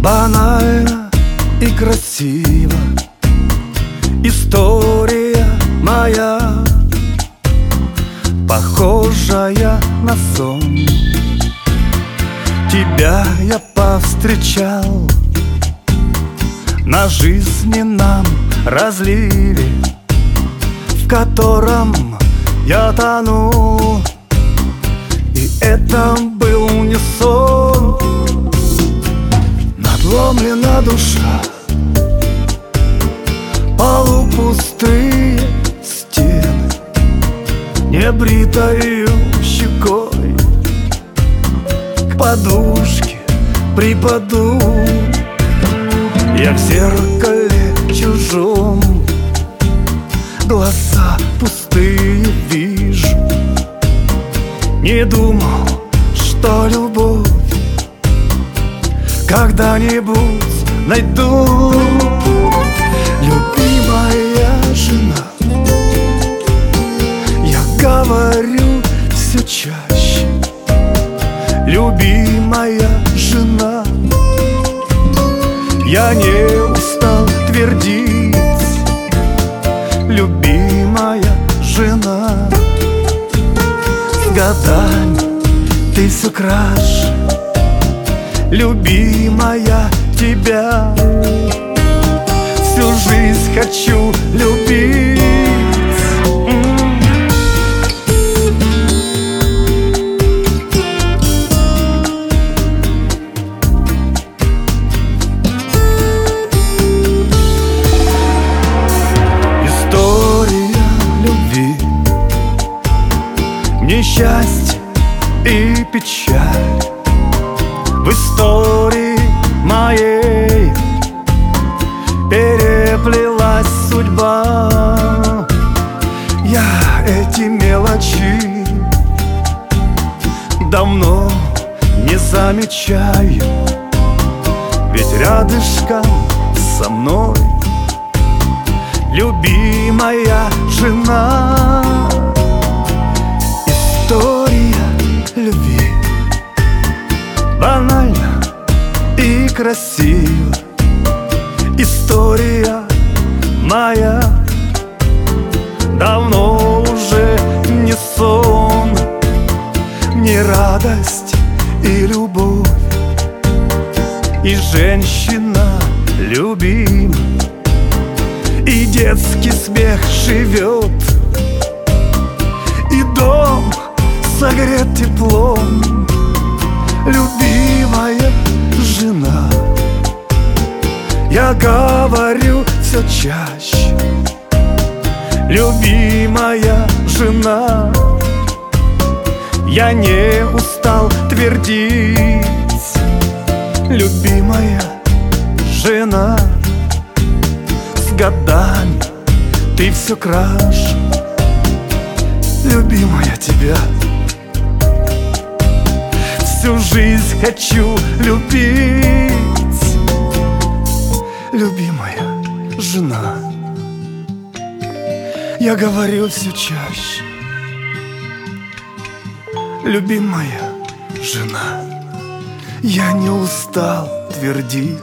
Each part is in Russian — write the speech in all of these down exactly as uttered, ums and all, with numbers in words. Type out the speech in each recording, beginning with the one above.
Банально и красиво история моя, похожая на сон. Тебя я повстречал на жизненном разливе, в котором я тонул. И это был не сон. Надломлена душа, полупустые стены, небритою щекой к подушке припаду. Я в зеркале чужом глаза пустые вижу. Не думал, что любовь когда-нибудь найду. Любимая жена, я говорю все чаще. Любимая жена, я не устал твердить. Любимая жена, с годами ты все краше. Любимая, тебя всю жизнь хочу любить. История любви, несчастье и печаль. В истории моей переплелась судьба. Я эти мелочи давно не замечаю, ведь рядышком со мной любимая жена. История любви, банально и красиво. История моя давно уже не сон. Не радость и любовь, и женщина любима, и детский смех живет, и дом согрет теплом. Любимая жена, я говорю все чаще. Любимая жена, я не устал твердить. Любимая жена, с годами ты все краше. Любимая, тебя всю жизнь хочу любить. Любимая жена, я говорю все чаще. Любимая жена, я не устал твердить.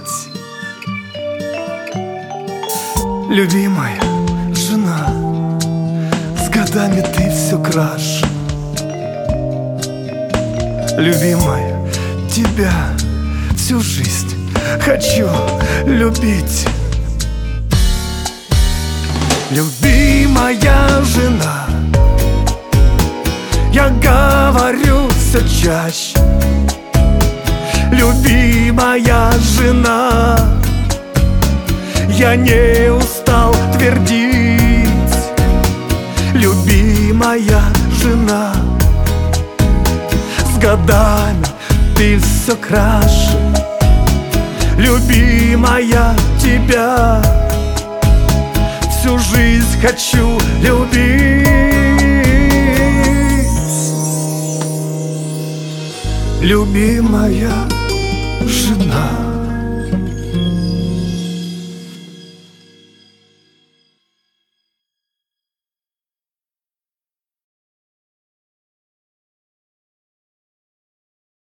Любимая жена, с годами ты все краше. Любимая, тебя всю жизнь хочу любить. Любимая жена, я говорю все чаще. Любимая жена, я не устал твердить. Любимая жена, с годами ты все краше. Любимая, тебя всю жизнь хочу любить. Любимая жена.